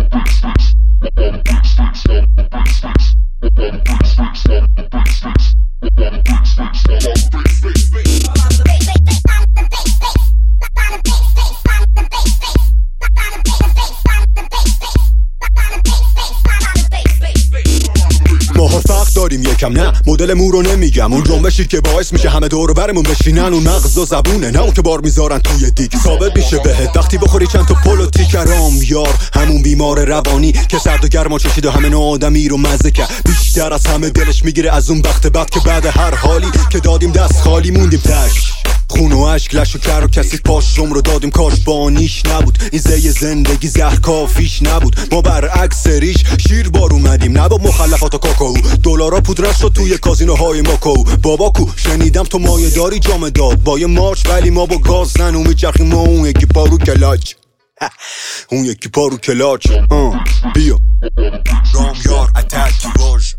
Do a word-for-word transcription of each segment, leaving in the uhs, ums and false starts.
یکم نه مدل مو رو نمیگم، اون جنبشی که باعث میشه همه دور برمون بشینن، اون مغز و زبونه، نه اون که بار میذارن توی دیگ. ثابت میشه بهت وقتی بخوری چند تا پلو تیکرام یار، همون بیمار روانی که سرد و گرما چشید و همه نوع آدمی رو مزه کرد. بیشتر از همه دلش میگیره از اون وقت بعد که بعد هر حالی که دادیم دست خالی موندیم تش. خون و عشق لش و کر و کسی پاشم رو دادیم کاش بانیش نبود. این زی زندگی زهر کافیش نبود، ما برعکس ریش شیر بار اومدیم نه با مخلفات و کاکائو. دلارا پودرش شد توی کازینوهای ماکو. بابا کو شنیدم تو مایه داری جام داد با یه مارچ، ولی ما با گاز ننو میچرخیم ما اون یکی پارو کلاچ اون یکی پارو کلاچ بیا رام یار اتک واژ.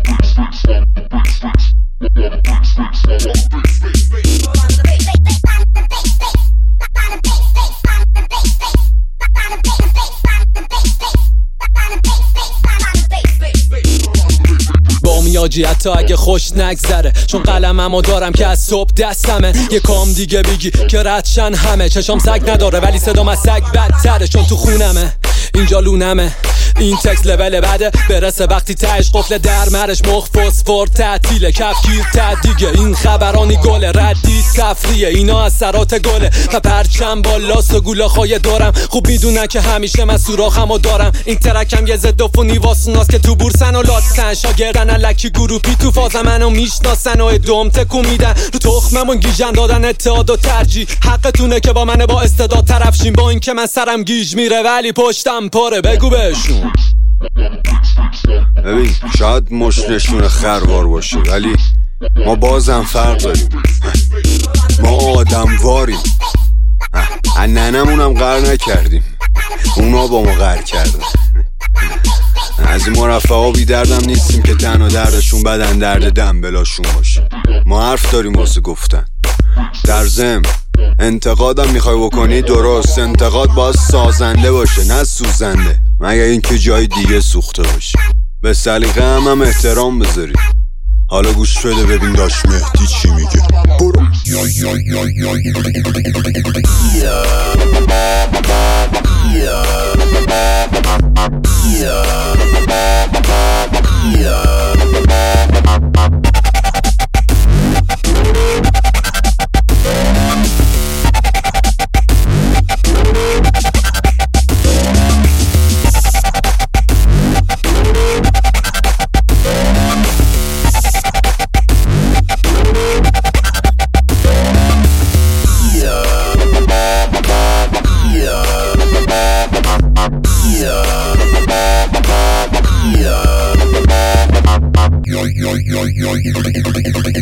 میاجی حتی اگه خوش نگذره، چون قلممو دارم که از صبح دستمه. یه کام دیگه بگی که ردشن همه، چشام سگ نداره ولی صدام از سگ بدتره، چون تو خونمه اینجا لونمه. این تکس لول بده برسه وقتی تهش قفل در مرش مخ فسفر تعطیله کفگیر تعدیگه. این خبرانی گله ردی تفریه، اینا از سرات گله و پرچم با لاس و گولاخای دارم. خوب میدونن که همیشه من سوراخمو دارم. این ترکم یه ضد عفونی واسوناست که تو بورسن و لاتسن، شاگردن الکی گروپی تو فاز منو میشناسن و ادوم تکو میدن رو تخممون گیجن دادن اتحاد و ترجیح. حقتونه که با من با استعداد طرفشین، با این که من سرم گیج میره ولی پشتم پاره. بگو بهشون ببین شاید مشنشون خروار باشه ولی ما بازم فرق داریم، ما آدم واریم. ننمونم قهر نکردیم، اونا با ما قهر کردن. از این مرفعا بی دردم نیستیم که تنها دردشون بدن درد دم بلاشون باشه. ما حرف داریم واسه گفتن. در ضمن انتقادم میخوای بکنی درست، انتقاد باید سازنده باشه نه سوزنده، مگر اینکه جای دیگه سوخته باشه. به سلیقه هم هم احترام بذاری. حالا گوش بده ببین داش مهدی چی میگه. برو yo, yo, yo, yo, yo, yo, yo, yo, yo, yo.